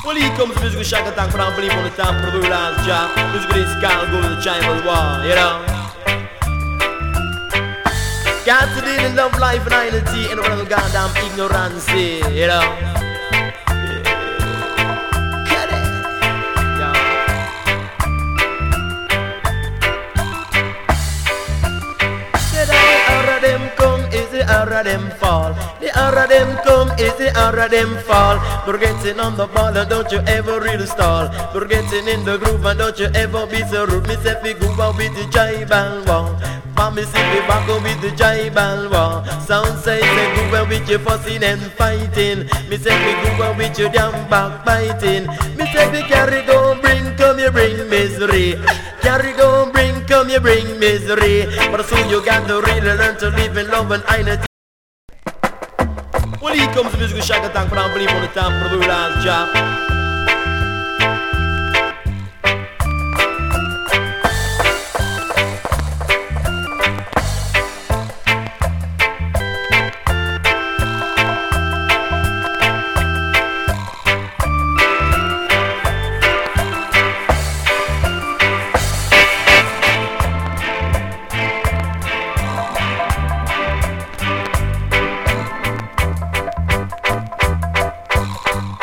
Well, here comes the music with Shaka Tank, but I'm believing on the top of the last job. Music with this guy go to the chamber war, you know. Got to deal in love, life, and identity, and one of the goddamn ignorance, you know. Cut it. Yeah. Said all of them come, is the all of them fall. The all of them come, is the all of them fall. Forgetting on the ball, and don't you ever really stall. Forgetting in the groove, and don't you ever be so rude. Me say fi go out with the jive wall. For me see me back up with the jive war. Sound say go out with your fussing and fighting. Me say me go out with your damn backbiting. Me say me carry go bring, come you bring misery. Carry go bring, come you bring misery. But soon you got to really learn to live in love and identity. Well, here comes the music with Shaka Tank, but I'm believing on the top of the last job.